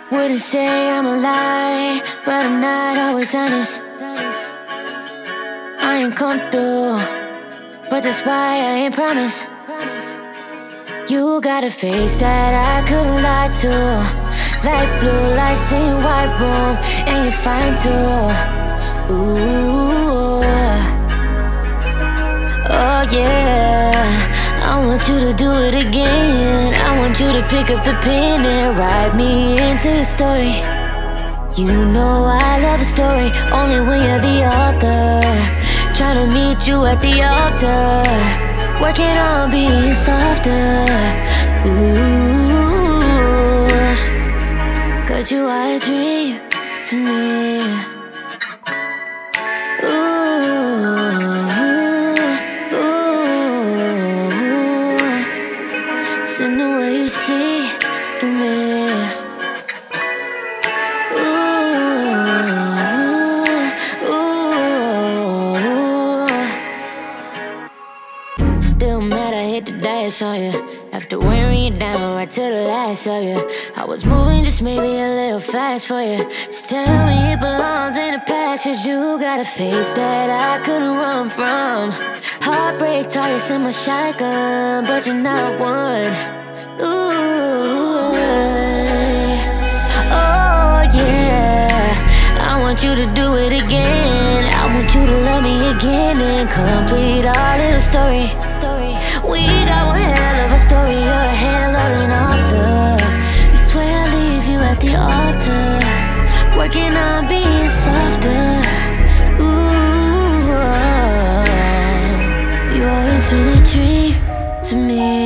Wouldn't say I'm a lie, but I'm not always honest. I ain't come through, but that's why I ain't promise. You got a face that I couldn't lie to. Light blue lights in white room, and you're fine too. Ooh, oh yeah. I want you to do it again. I want you to pick up the pen and write me into your story. You know I love a story, only when you're the author. Tryna meet you at the altar, working on being softer. Ooh, 'cause you are a dream to me. In the way you see through me. Still mad I hit the dash on you, after wearing you down right to the last of you. I was moving just maybe a little fast for you. Just tell me it belongs in the past, 'cause you got a face that I couldn't run from. Heartbreak targets in my shotgun, but you're not one. Ooh, oh yeah. I want you to do it again. I want you to love me again and complete our little story. We got one hell of a story. You're a hell of an author. You swear I'll leave you at the altar, working on being softer. Ooh, you always been a dream to me.